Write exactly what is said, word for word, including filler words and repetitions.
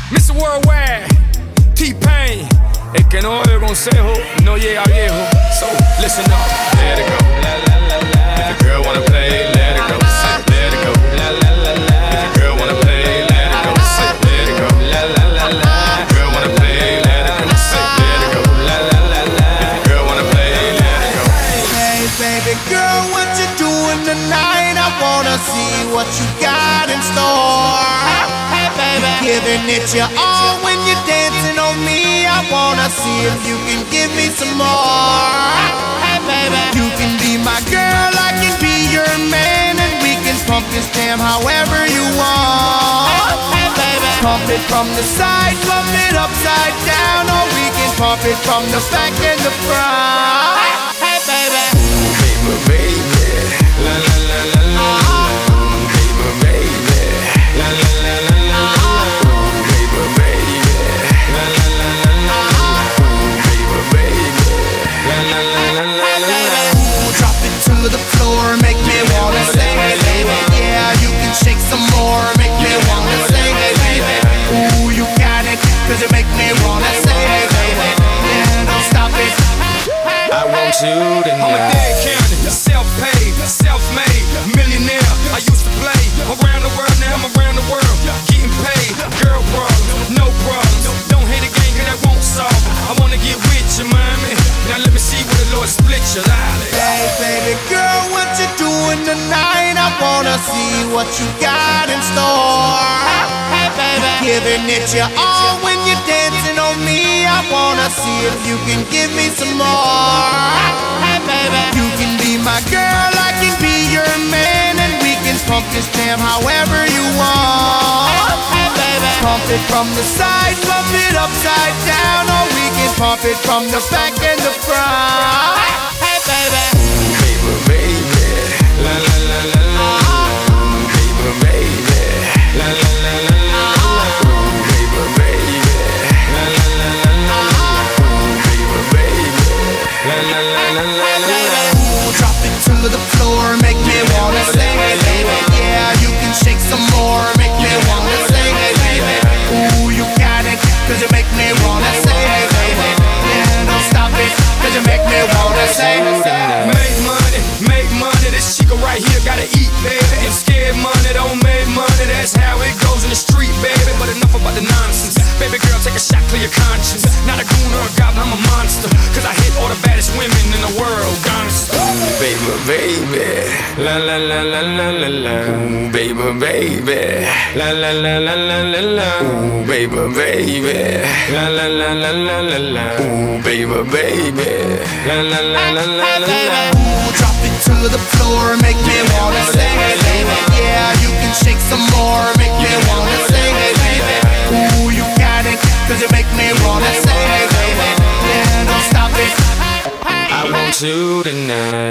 mister Worldwide, T-Pain. El que no oye consejo no llega viejo. So, listen up, let it go. La, la, la, la. If the girl wanna play, let it go. Let it go. La, la, la, la. If the girl wanna play, let it go. Let it go. La, la, la, la. If the girl wanna play, let it go. Let it go. La, la, la, la. If the girl wanna play, let it go. Hey, baby girl, what you doing tonight? I wanna see what you got in store. Hey, baby, giving it your all when you're dancing on me. I wanna see if you can give me some more. Hey, baby, you can be my girl, I can be your man, and we can pump this jam however you want. Hey, baby, pump it from the side, pump it upside down, or we can pump it from the back and the front. Hey, baby, baby, baby, la la la la la, baby, baby, la la la la la, baby, baby, la la la la la, baby, baby, la la la la la la. Drop it to the floor, make me wanna say, hey baby, yeah, you can shake some more, make me wanna say, hey baby, ooh, you got it, cause you make me wanna say, hey baby, yeah, don't stop it. I want you to know. I'm a dead county, self-paid, self-made, millionaire. I used to play around the world, now I'm around the world, getting paid. Girl problems, no problems. Don't hate a game, cause that won't solve them. I wanna get with you, mommy. Now let me see where the Lord split you. Hey, baby girl, what you doing tonight? I wanna see what you got in store. Hey, baby, giving it your all when you're dancing on me. I wanna see if you can give me some more. Hey, baby, you can be my girl, I can be your man, and we can pump this jam however you want. Hey, baby, pump it from the side, pump it upside down, or we can pump it from the back and the front. Hey, baby, baby, baby, la la la la la, baby, baby, la la la la la, baby, baby, la la la la la, baby, baby, la la la la la la. Drop it to the floor, make me wanna say, hey baby, yeah, you can shake some more, make me wanna say, hey baby, ooh, you got it, cause you make me wanna say, hey baby, yeah, don't stop it, cause you make me wanna say. Make money, make money, this chica right here gotta eat, baby, and scared money don't make money, that's how it goes in the street, baby, but enough about the nonsense. Baby girl, take a shot, clear your conscience. Not a goon or a goblin, I'm a monster, cause I hit all the baddest women in the world, gangsta. Baby, baby, la la la la la la la. Ooh, baby, baby, la la la la la la la. Ooh, baby, baby, la la la la la la la. Ooh, baby, baby, la la la la la la la. Ooh, drop it to the floor, make me wanna say, hey baby, yeah, you can shake some more, make me wanna say, hey baby, ooh, you got it, cause you make me wanna say, hey baby, yeah, don't stop it. I want you tonight.